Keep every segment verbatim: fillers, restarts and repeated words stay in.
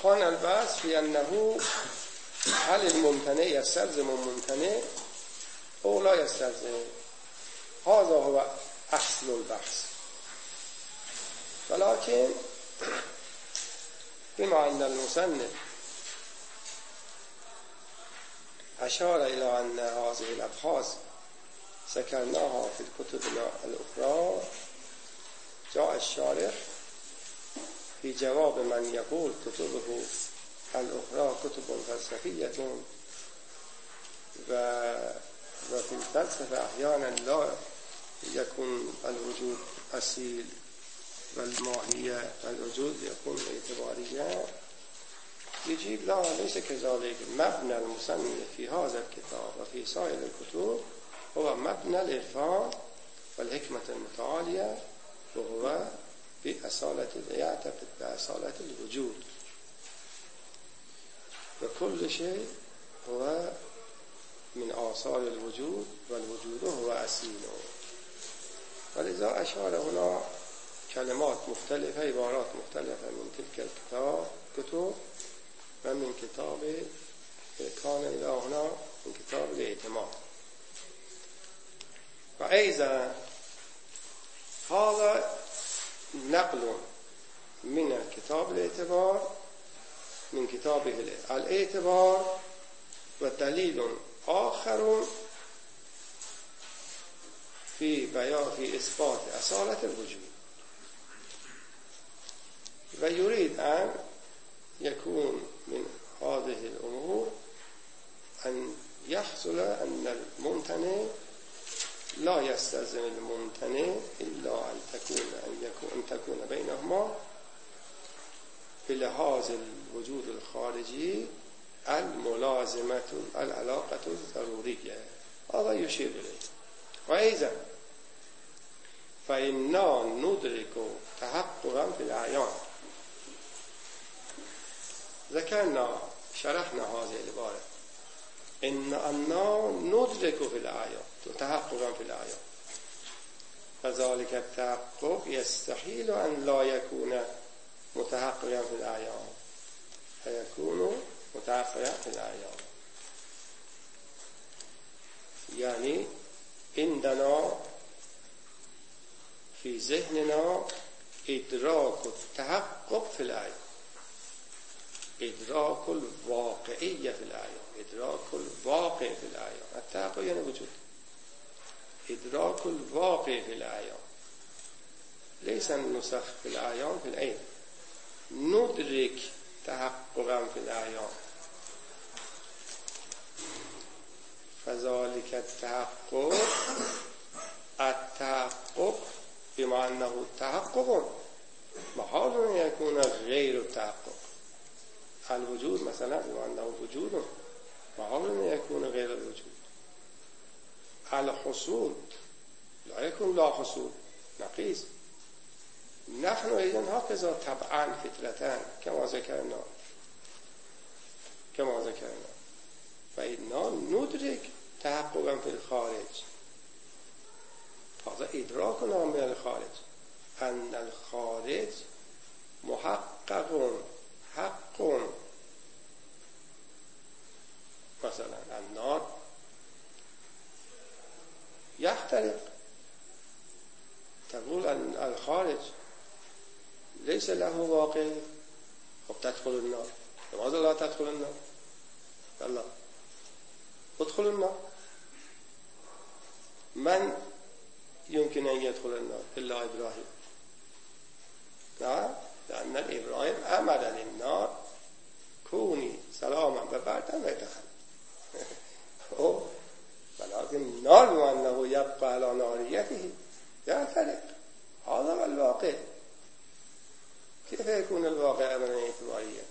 قال البحث في أنه هل الممتنع يستلزم الممتنع أو لا يستلزم. هذا هو أصل البحث. ولكن بما أن المصنف أشار إلى أن هذه الأبحاث ذكرناها في الكتب الأخرى، جاء الشارح في جواب من يقول كتبه الأخرى كتب فلسفية و وفي الفلسفة أحيانا لا يكون الوجود أصيل والماهية الوجود يكون اعتباريا. يجيب لا ليس كذلك. مبنى المصنف في هذا الكتاب وفي سائر الكتب هو مبنى العرفان والحكمة المتعالية، وهو بأصالة يعتقد بأصالة الوجود، وكل شيء هو من آثار الوجود والوجود هو أصيله. ولذا أشار هنا كلمات مختلفة عبارات مختلفة من تلك الكتاب كتب ومن كتاب كان إلى هنا من كتاب الاعتماد. وأيضا هذا نقل من كتاب الاعتبار من كتابه الاعتبار ودليل آخر في بيان في إثبات أصالة الوجود. ويريد أن يكون من هذه الأمور أن يحصل أن الممتنع لا يستلزم الممتنع إلا أن تكون أن يكون أن تكون بينهما بلحاظ الوجود الخارجي الملازمة العلاقة الضرورية. هذا يشير إليه. وأيضا فإننا ندرك تحققا في الأعيان. ذكرنا شرحنا هذه العبارة إن أننا ندرك في الأعيان تحققا في الأعيان، فذلك التحقق يستحيل أن لا يكون متحققا في الأعيان، فيكون متحققا في الأعيان. يعني عندنا في ذهننا إدراك التحقق في الأعيان، إدراك الواقعية في الأعيان، إدراك الواقع في الأعيان. التحقق يعني وجود. إدراك الواقع في الأعيان ليس النسخ في الأعيان في العين. ندرك تحققا في الأعيان، فذلك التحقق التحقق بما أنه تحقق محال أن يكون غير التحقق. الوجود مثلا بما أنه وجود محال أن يكون غير الوجود. الحصول لا يكون لا حصول، نقيض. نحن أيضا هكذا طبعا فطرة كما ذكرنا كما ذكرنا فإننا ندرك تحققا في الخارج. هذا إدراكنا من الخارج، أن الخارج محقق حق. مثلا النار يحترق، تقول أن الخارج ليس له واقع. خب تدخل النار، لماذا لا تدخل النار؟ الله ادخل النار. من يمكن أن يدخل النار إلا إبراهيم؟ لا، لأن إبراهيم أمر للنار كوني سلاما وبردا ويدخل. ولكن النار وأنه يبقى على ناريته يحترق. هذا هو الواقع. كيف يكون الواقع أمرا اعتباريا؟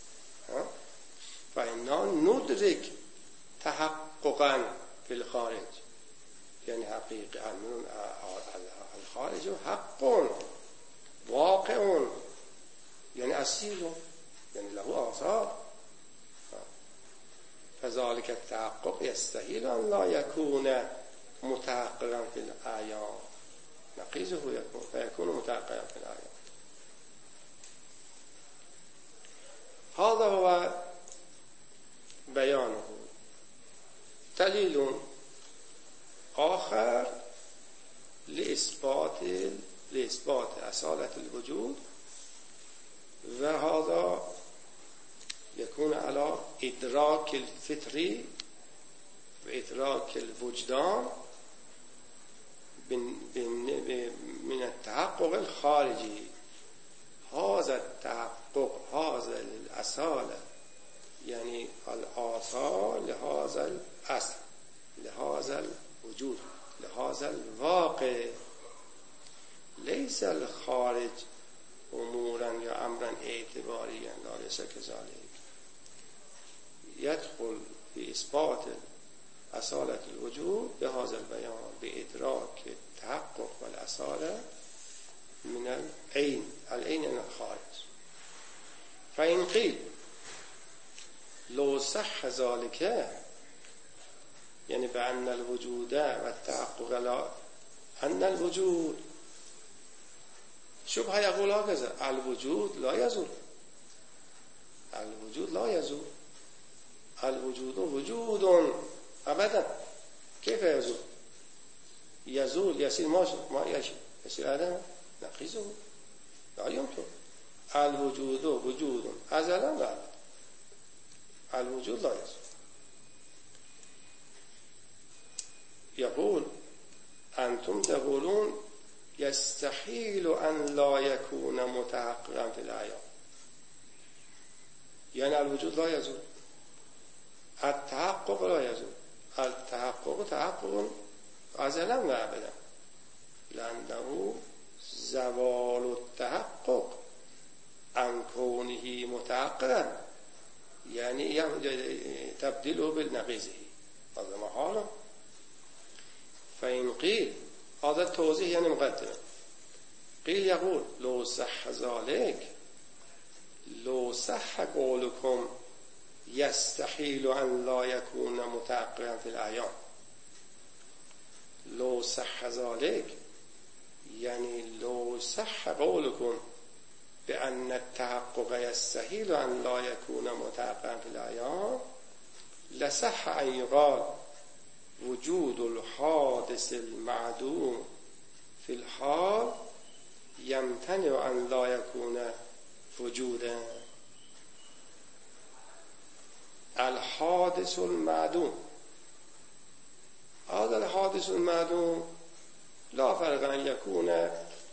فإننا ندرك تحققا في الخارج، يعني حقيقة الخارج حق واقع، يعني أصيل، يعني له آثار. فذلك التحقق يستحيل أن لا يكون متحققا في الأعيان، نقيضه يكون فيكون متحققا في الأعيان. هذا هو بيانه. دليل آخر لإثبات لإثبات أصالة الوجود، وهذا يكون على إدراك الفطري وإدراك الوجدان من التحقق الخارجي. هذا التحقق، هذا الأصالة، يعني الآثار لهذا الأصل، لهذا الوجود، لهذا الواقع، ليس الخارج امورا یا امرا اعتباريا، لا ليس كذلك. يدخل في اثبات اصالة الوجود بهذا البيان بادراك التحقق والاصالة من العين، العين من الخارج. فإن قيل لو صح ذلك، يعني بأن الوجود والتحقق لا، أن الوجود شبهه يقول هكذا: الوجود لا يزول، الوجود لا يزول، الوجود وجود أبدا، كيف يزول؟ يزول يصير ما يشي يصير آدم نقيزه، لا يمكن. الوجود وجود أزلا وأبدا، الوجود لا يزول. يقول: أنتم تقولون يستحيل أن لا يكون متحققا في الأعيان، يعني الوجود لا يزول، التحقق لا يزول، التحقق تحقق أزلا وأبدا، لأنه زوال التحقق عن كونه متحققا يعني تبديله بالنقيضه، هذا محال. فإن قيل، هذا التوضيح يعني مقدمة، قيل يقول: لو صح ذلك، لو صح قولكم يستحيل أن لا يكون متحققا في الأعيان، لو صح ذلك يعني لو صح قولكم بأن التحقق يستحيل أن لا يكون متحققا في الأعيان، لصح أن يقال وجود الحادث المعدوم في الحال يمتنع أن لا يكون وجودا. الحادث المعدوم، هذا الحادث المعدوم لا فرق أن يكون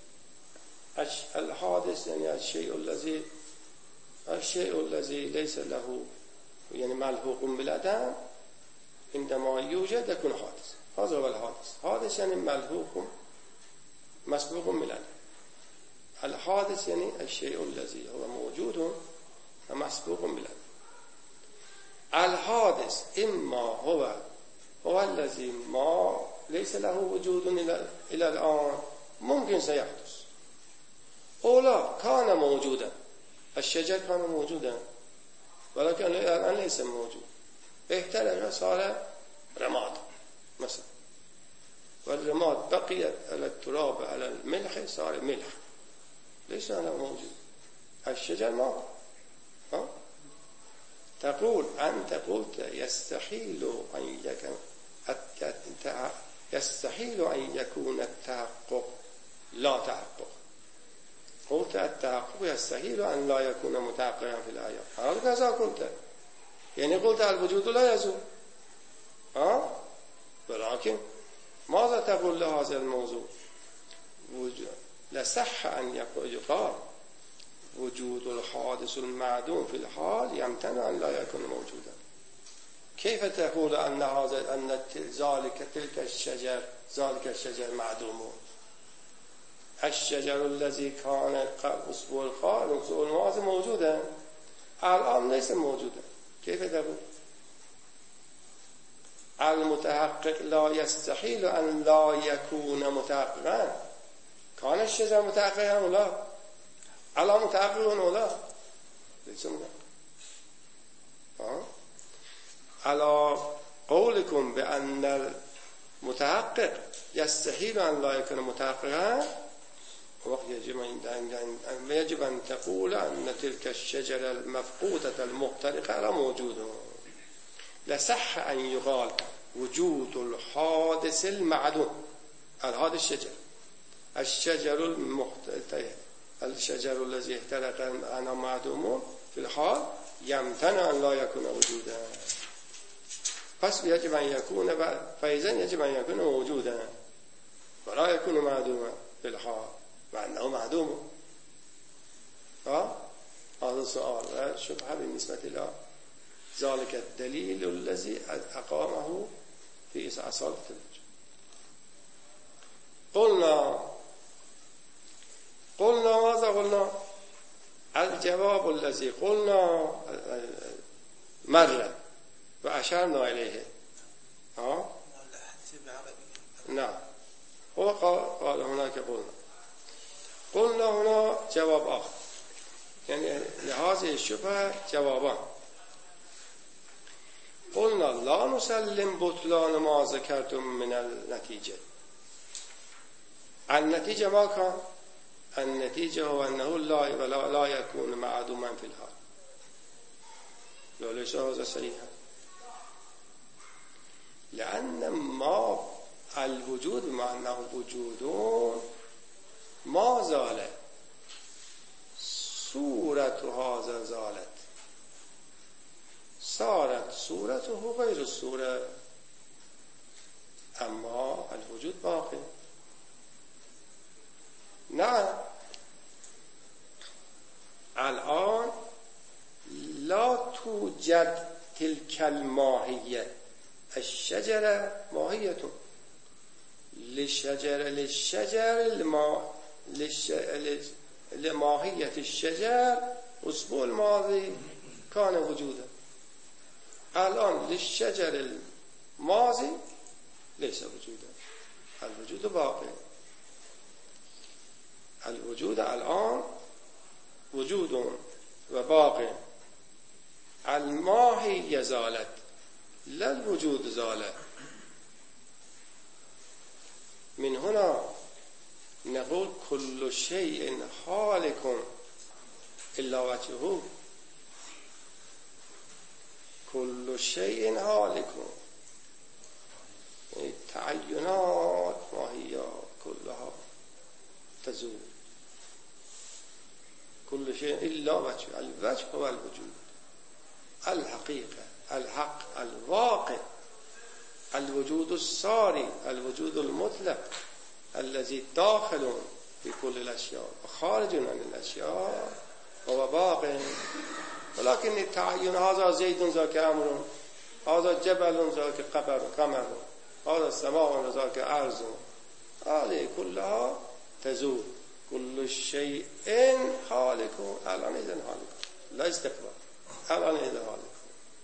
الحادث يعني الشيء الذي الشيء الذي ليس له يعني ملحوق بالعدم، عندما يوجد يكون حادث، هذا هو الحادث. حادث يعني ملحوق مسبوق بالعدم. الحادث يعني الشيء الذي هو موجود ومسبوق بالعدم. الحادث إما هو هو الذي ما ليس له وجود إلى الآن، ممكن سيحدث، أو لا كان موجودا، الشجر كان موجودا ولكن الآن ليس موجود، احترق صار رماد مثلا، والرماد بقي على التراب على الملح صار ملح، ليس أنا موجود، الشجر مات. ها؟ تقول أنت قلت يستحيل أن يكون يستحيل أن يكون التحقق لا تحقق، قلت التحقق يستحيل أن لا يكون متحققا في الآيات، هكذا قلت، يعني قلت الوجود لا يزول. ها؟ ولكن ماذا تقول لهذا الموضوع؟ لصح أن يقال وجود الحادث المعدوم في الحال يمتنع أن لا يكون موجودا. كيف تقول أن هذا أن ذلك تلك الشجر ذلك الشجر معدوم؟ الشجر الذي كان قبل أسبوع القادم أسبوع الماضي موجودا، الآن ليس موجودا، كيف تقول؟ المتحقق لا يستحيل أن لا يكون متحققا، كان الشجر متحققا ولا الآن متحققا ولا ليس متحققا. على قولكم بأن المتحقق يستحيل أن لا يكون متحققا، وقت يجب أن يجب أن تقول أن تلك الشجرة المفقودة المحترقة موجودة. لصح أن يقال وجود الحادث المعدوم. الحادث الشجر الشجر المحترق الشجر الذي احترق أنا معدوم في الحال يمتنع أن لا يكون وجودا. پس يجب أن يكون فإذا يجب أن يكون موجودا ولا يكون معدوما في الحال وأنه معدوم. ها هذا السؤال شبهة بالنسبة إلى ذلك الدليل الذي أقامه في أصالة الوجود. قلنا قلنا ماذا قلنا؟ الجواب الذي قلنا مرة وأشرنا إليه. ها نعم هو قال هناك قلنا قلنا هنا جواب آخر، يعني لهذه الشبهة جوابان. قلنا لا نسلم بطلان ما ذكرتم من النتيجة. النتيجة ما كان؟ النتيجة هو أنه لا, لا, لا يكون معدوما في الحال. وليس هذا صحيحا، لأن ما الوجود مع أنه وجود ما زال صورة هذا زالت صارت صورته غير الصورة، أما الوجود باقي. نعم الآن لا توجد تلك الماهية. الشجرة ماهية للشجرة للشجر الما للش... لماهية الشجر الأسبوع الماضي كان وجودا، الآن للشجر الماضي ليس وجودا. الوجود باقي. الوجود الآن وجود وباقي. الماهية زالت لا الوجود زال. من هنا نقول كل شيء هالك إلا وجهه. كل شيء هالك، التعينات ماهيات كلها تزول. كل شيء إلا وجهه. الوجه هو الوجود، الحقيقة، الحق، الواقع، الوجود الصاري، الوجود المطلق الذي داخل في كل الأشياء وخارج عن الأشياء هو باقي. ولكن التعين هذا زيد ذاك أمر، هذا جبل ذاك قمر، هذا سماء ذاك أرض، هذه كلها تزول. كل شيء خالق. الآن إذن خالق لا استقبال. الآن إذن خالق.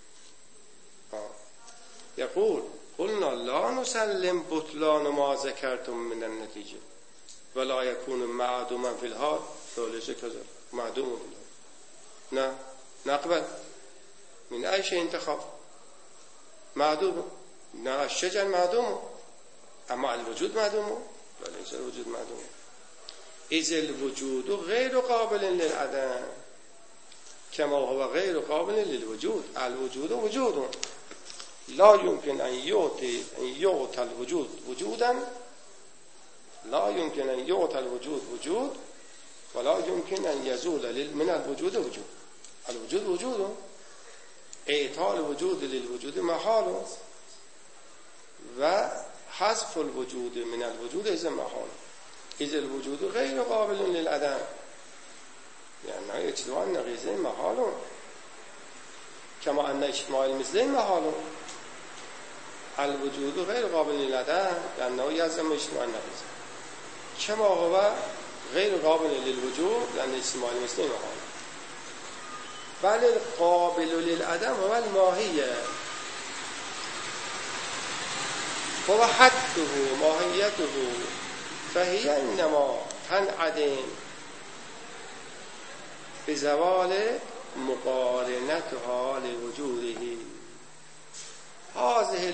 يقول قلنا لا نسلم بطلان ما ذكرتم من النتيجة ولا يكون معدوما في الحال. فليس كذا معدوم في الحال. نه نقبل. من أي شيء انتخاب معدوم؟ نه الشجر معدوم، أما الوجود معدوم وليس الوجود معدوم. إذ الوجود غير قابل للعدم كما هو غير قابل للوجود. الوجود وجود لا يمكن أن يعطي أن يعطى الوجود وجودا، لا يمكن أن يعطى الوجود وجود، ولا يمكن أن يزول من الوجود وجود. الوجود وجود، إعطاء الوجود للوجود محال، وحذف الوجود من الوجود إذا محال. إذ الوجود غير قابل للعدم، يعني اجتماع النقيضين محال كما أن اجتماع المثلين محال. الوجود غير قابل للعدم لأنه يلزم اجتماع النقيض، كما هو غير قابل للوجود لأن اجتماع المثلين محال. بل القابل للعدم هو الماهية، هو حده ماهيته، فهي إنما تنعدم بزوال مقارنتها لوجوده. هذه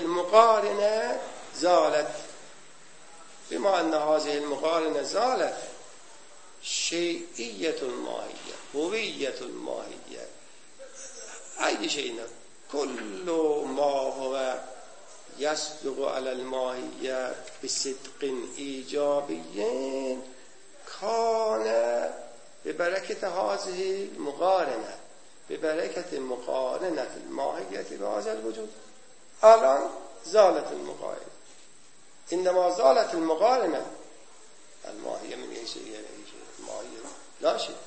المقارنة زالت. بما أن هذه المقارنة زالت شیعیت الماهیه، هویت الماهیه، ای شیء کل ما هو یصدق علی الماهیه بصدق ایجابی کان به برکت هذه مقارنه، به برکت مقارنت الماهیت به هذا الوجود. الان زالت المقارنه، انما زالت المقارنه الماهیه من این شیء الماهیه لا شيء.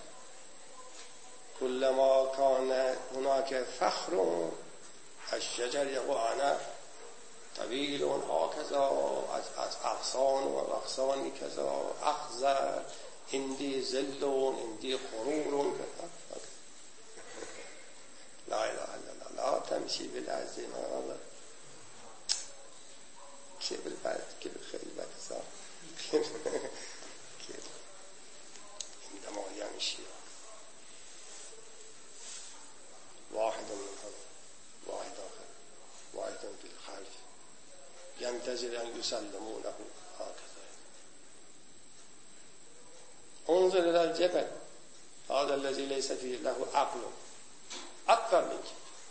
كلما كان هناك فخر الشجر يقول انا طويل هكذا از اغصان و اغصان كذا اخضر عندي ظل عندي قرور لا اله الا الله لا تمشي بالعز هذا كيف البعد كيف الخيل بعد صار كيف عندما يمشي واحد منهم واحد آخر واحد بالخلف ينتظر أن يسلموا له هكذا. انظر إلى الجبل هذا الذي ليس فيه له عقل أكثر منك.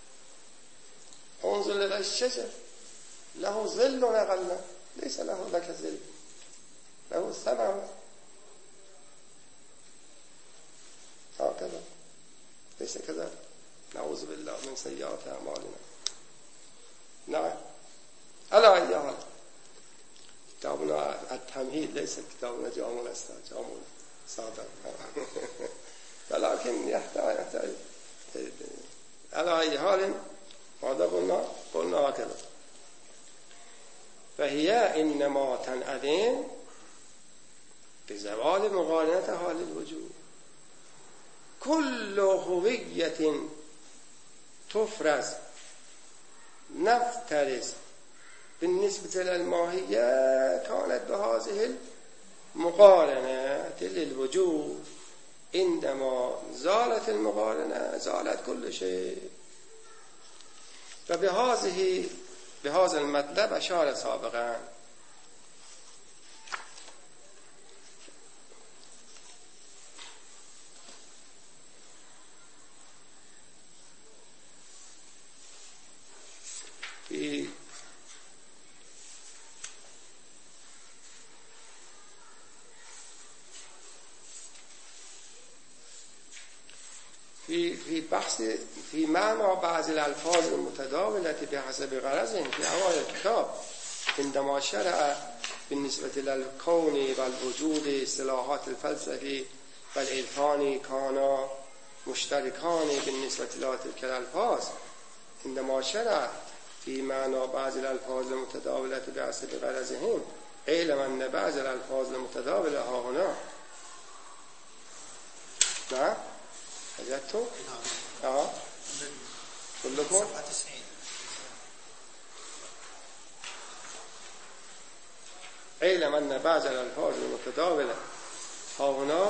انظر إلى الشجر له ظل أقل ليس له لك ظل، له ثمر هكذا ليس كذلك. نعوذ بالله من سيئات أعمالنا. نعم على أي حال كتابنا التمهيد ليس كتابنا جامع الأستاذ جامع صادق ولكن يحتاج يحتاج على أي حال ماذا قلنا؟ قلنا هكذا فهي إنما تنعدم بزوال مقارنة حال الوجود. كل هوية تفرز نفترز بالنسبة للماهية كانت بهذه المقارنة للوجود. عندما زالت المقارنة زالت كل شيء. وبهذه بهذا المطلب أشار سابقا في في في بحث في معنى بعض الألفاظ المتداولة بحسب غرضهم في أوائل الكتاب عندما شرع بالنسبة للكون والوجود اصطلاحات الفلسفي والعرفاني كانا مشتركان بالنسبة لتلك الألفاظ. عندما شرع في معنى بعض الألفاظ المتداولة بحسب غرضهم علم أن بعض الألفاظ المتداولة ها هنا نعم حاجتو اه كلكم علم أن بعض الألفاظ المتداولة ها هنا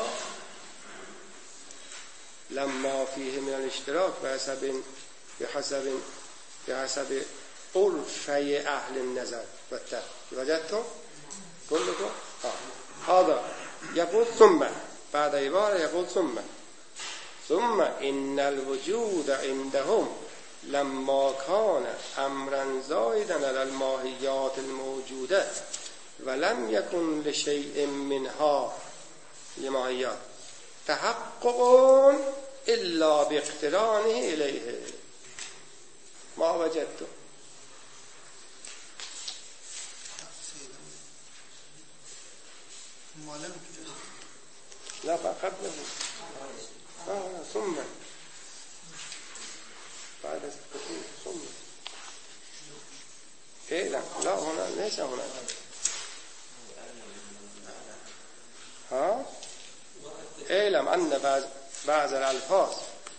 لما فيه من الاشتراك بحسب بحسب بحسب عرفي أهل النظر والتفكير. وجدتم كلكم اه هذا يقول ثم بعد عبارة يقول ثم ثم إن الوجود عندهم لما كان أمرا زائدا على الماهيات الموجودة ولم يكن لشيء منها الماهيات تحقق إلا باقترانه إليه. ما وجدته لا فقبله آه ثم بعد التقديم ثم إيه لا لا هنا ليس هنا ها اعلم أن بعض بعض الألفاظ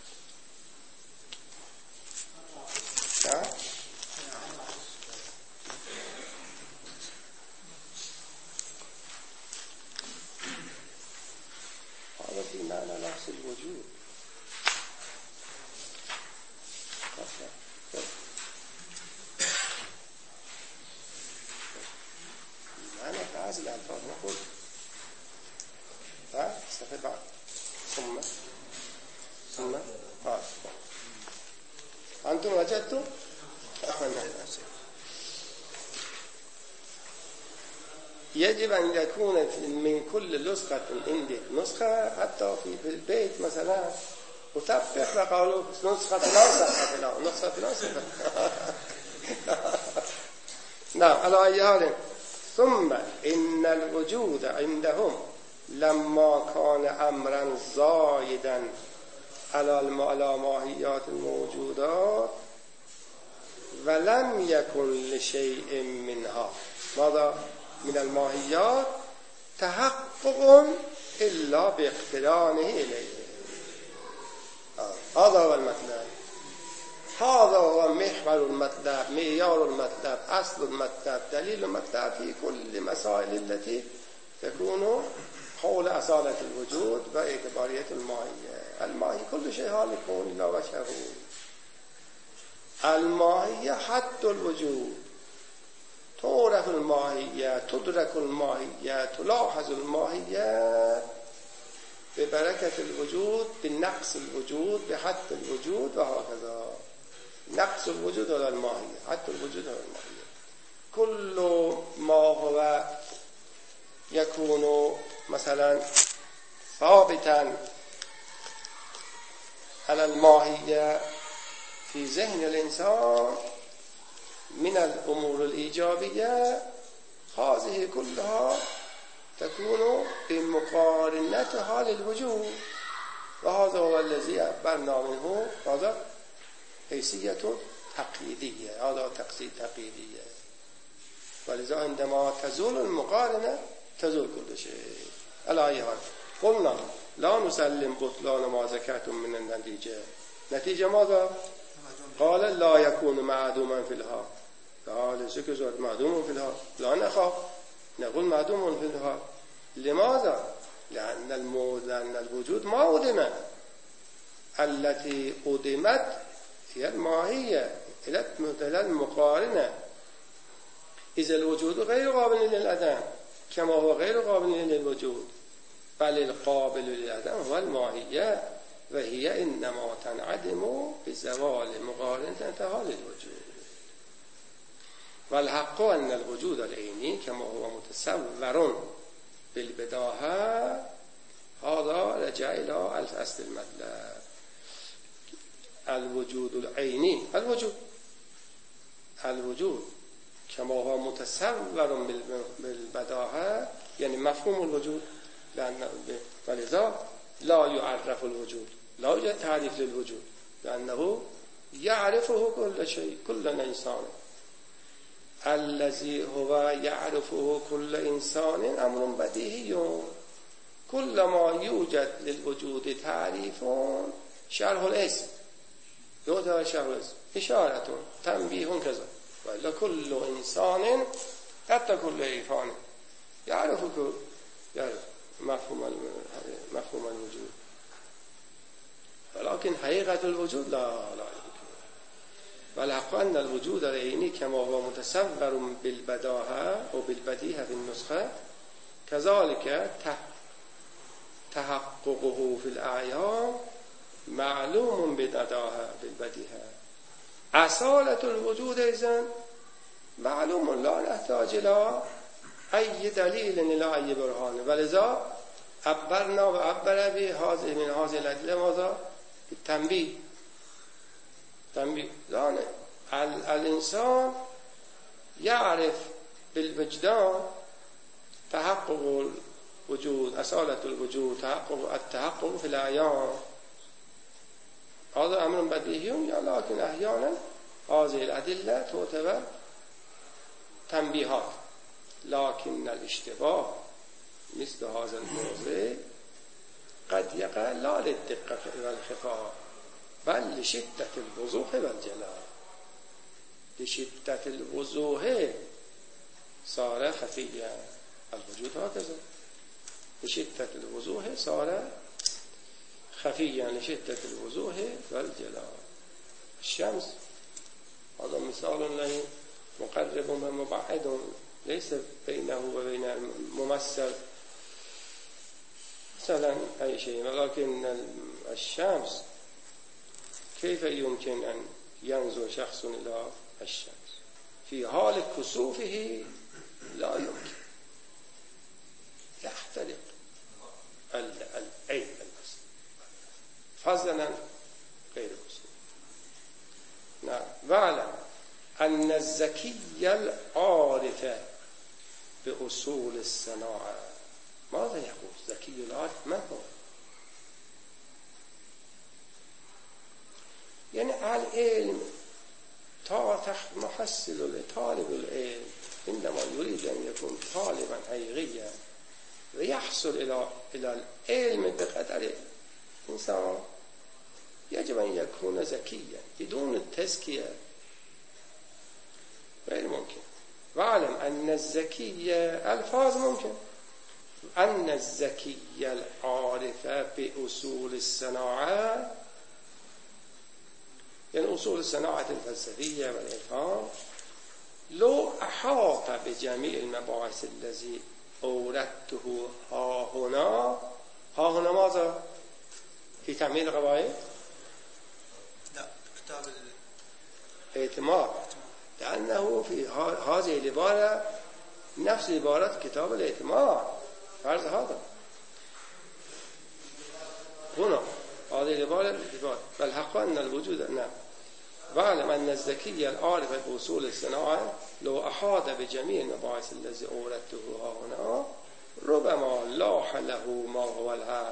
ها هذا في معنى لفظ الوجود معنى بعض الألفاظ نقول ها صفحة أنتم وجدتم؟ يجب أن يكون من كل نسخة عندك نسخة، حتى في البيت مثلا وتفق وقالوا نسخة فلان نسخة فلان نسخة فلان نسخة نعم. على أي حال ثم إن الوجود عندهم لما كان أمرا زائدا على ماهيات الموجودات ولم يكن لشيء منها ماذا من الماهيات تحقق إلا باقترانه إليه. هذا هو المطلب، هذا هو محور المطلب، معيار المطلب، أصل المطلب، دليل المطلب في كل مسائل التي تكون حول أصالة الوجود واعتبارية الماهية. الماهي كل شيء هالك إلا وجهه. الماهية حد الوجود، تعرف الماهية، تدرك الماهية، تلاحظ الماهية ببركة الوجود، بنقص الوجود، بحد الوجود وهكذا. نقص الوجود على الماهية، حد الوجود على الماهية. كل ما هو يكون مثلا ثابتا على الماهية في ذهن الإنسان من الأمور الإيجابية، هذه كلها تكون بمقارنة حال الوجود، وهذا هو الذي عبرنا منه هذا حيثية تقييدية، هذا تقييد تقييدية. ولذا عندما تزول المقارنة تزول كل شيء. على أي حال قلنا لا نسلم بطلان ما ذكرتم من النتيجة. نتيجة ماذا؟ قال لا يكون معدوما في الحال. قال سكزور معدوم في الحال، لا نخاف نقول معدوم في الحال. لماذا؟ لأن الموجود لأن الوجود ما أدم، التي أدمت هي الماهية إلى المقارنة. إذا الوجود غير قابل للعدم كما هو غير قابل للوجود، بل القابل للعدم هو الماهية، وهي إنما تنعدم بزوال مقارنة حال الوجود. والحق أن الوجود العيني كما هو متصور بالبداهة، هذا رجع إلى الأصل المطلب. الوجود العيني، الوجود الوجود كما هو متصور بالبداهة يعني مفهوم الوجود، لأن ولذا لا يعرف الوجود، لا يوجد تعريف للوجود، لأنه يعرفه كل شيء، كل إنسان. الذي هو يعرفه كل إنسان أمر بديهي. كل ما يوجد للوجود تعريف شرح الاسم، يوجد شرح الاسم، إشارة، تنبيه كذا. وإلا كل إنسان حتى كل إنسان يعرف يعرف مفهوم مفهوم الوجود، ولكن حقيقة الوجود لا لا والحق أن الوجود العيني كما هو متصور بالبداهة وبالبديهة في النسخة، كذلك تحققه في الأعيان معلوم بالبداهة بالبديهة. أصالة الوجود إذن معلوم، لا نحتاج إلى أي دليل إلى أي برهان. ولذا عبرنا وعبر بهذه من هذه الأدلة ماذا؟ التنبيه. تنبيه لا الإنسان يعرف بالوجدان تحقق الوجود، أصالة الوجود، تحقق التحقق في الأعيان. هذا أمر بديهي، لكن أحيانا هذه الأدلة تعتبر تنبيهات، لكن الاشتباه مثل هذا الموضوع قد يقع لا للدقة والخفاء بل لشدة الوضوح والجلال. لشدة الوضوح صار خفيا الوجود، هكذا لشدة الوضوح صار خفيا، لشدة الوضوح والجلال. الشمس هذا مثال له مقرب ومبعد، ليس بينه وبين الممثل مثلا أي شيء، ولكن الشمس کیف یمکن ان ینظر شخص الی الشمس فی حال کسوفه لا یمکن یختلق العین فضلا غیر مسلم. نه وعلم ان الذکی العارف به اصول الصناعه. ماذا یقول ذکی العارف؟ من هو؟ یعنی العلم تا تحت محصل طالب العلم عندما يريد ان يكون طالبا حقيقيا ويحصل الى الى العلم بقدر انسان يجب ان يكون ذكيا بدون التزكيه غير ممكن. واعلم ان الذكي الفاظ ممكن ان الذكي العارف باصول الصناعه، یعنی اصول صناعت الفلسفیه و الافهام، لو احاط بجمیع المباحث الذي اوردته ها هنا. ها هنا ماذا؟ في تمهيد القواعد؟ لا، كتاب الاعتماد، لأنه في هذه العبارة نفس عبارة كتاب الاعتماد. فرض هذا هنا هذه العبارة بل حقا أن الوجود نعم. واعلم أن الذكي العارف بأصول الصناعة لو أحاط بجميع المباحث الذي أوردته ها هنا ربما لاح له ما هو الحق.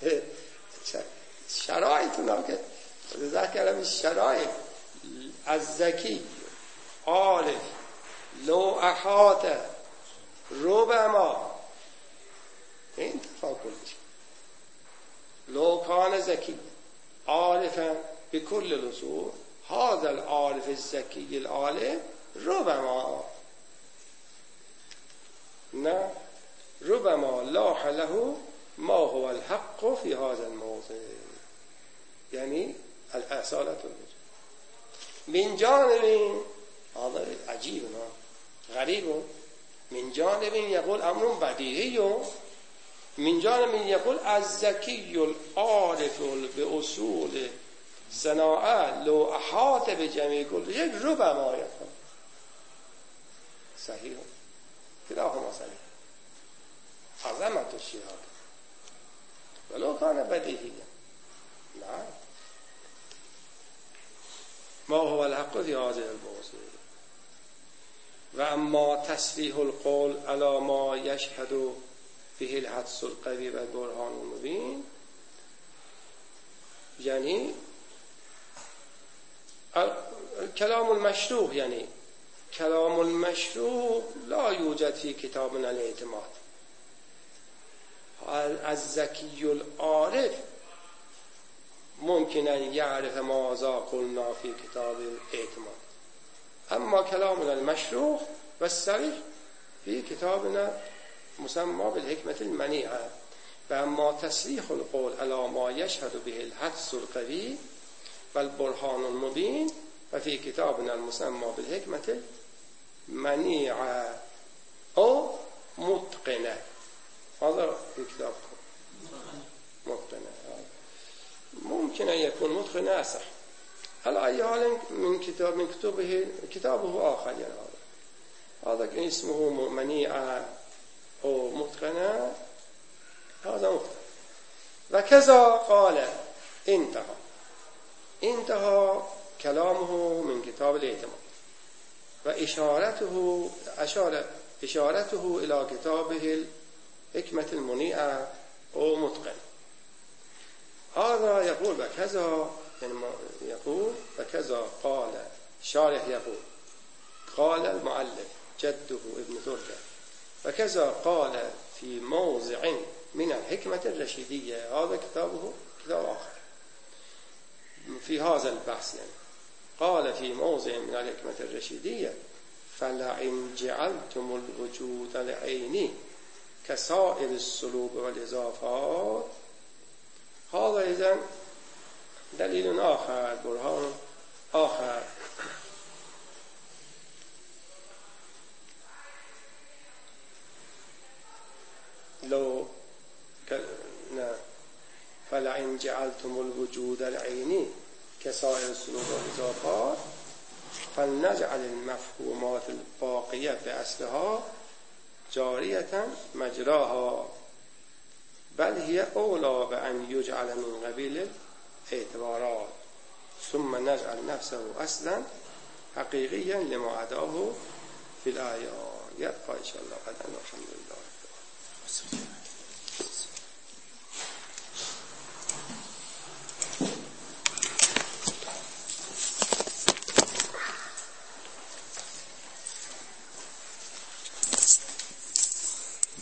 شرایط اونا که ذکر الشرایط الذکی عارف لو احاط ربما این تفاکر لو کان ذکی عارفا بكل الاصول هذا العارف الذکی العالم ربما نه ربما لاح له ما هو الحق في هذا الموضع، يعني الأصالة الوجود من جانب. هذا عجيب غريب. من جانب يقول أمر بديهي، من جانب يقول الذكي العارف بأصول صناعة لو أحاط بجميع كل شيء ربما يكون صحيح. كلاهما صحيح. عظمة الشهادة ولو كان بديهيا. نعم. ما هو الحق في هذه الموضوع؟ وأما تصريح القول على ما يشهد به الحدس القوي والبرهان المبين، يعني كلام المشروع، يعني كلام المشروع لا يوجد في كتابنا الاعتماد. الذكي العارف ممكن أن يعرف ماذا قلنا في كتاب الاعتماد، أما كلامنا المشروع والصريح في كتابنا مسمى بالحكمة المنيعة. وأما تصريح القول على ما يشهد به الحدس القوي والبرهان المبين ففي كتابنا المسمى بالحكمة المنيعة أو متقنة. هذا في كتابكم متقنة. ممكن أن يكون متقنة أصح. على أي حال من كتاب من كتبه كتابه آخر، يعني هذا هذا اسمه منيعة أو متقنة. هذا متقن. وكذا قال انتهى انتهى كلامه من كتاب الاعتماد وإشارته أشار إشارته إلى كتابه الحكمة المنيعة أو متقن. هذا يقول وكذا، يعني يقول وكذا قال شارح، يقول قال المؤلف جده ابن تركة وكذا قال في موضع من الحكمة الرشيدية. هذا كتابه كتاب آخر في هذا البحث، يعني قال في موضع من الحكمة الرشيدية فلئن جعلتم الوجود العيني كسائر السلوك والإضافات. هذا إذن دليل آخر، برهان آخر. لو فلئن جعلتم الوجود العيني که سایر سلوک و اضافات، فلنجعل المفهومات الباقیه به اصلها جاریتا مجراها بل هي اولا بان یجعل من قبیل اعتبارات ثم نجعل نفسه اصلا حقیقیا لما اداه فی الآیات. یبقى ان شاء الله قدر. الحمد لله.